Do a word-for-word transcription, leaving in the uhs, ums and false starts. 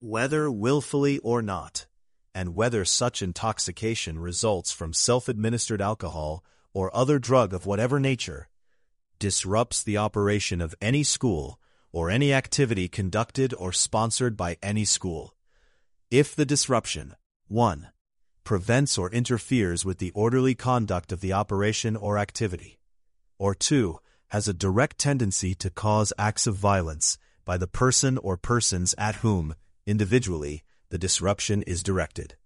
whether willfully or not, and whether such intoxication results from self-administered alcohol or other drug of whatever nature, disrupts the operation of any school or any activity conducted or sponsored by any school. If the disruption, one prevents or interferes with the orderly conduct of the operation or activity, or two has a direct tendency to cause acts of violence by the person or persons at whom, individually, the disruption is directed.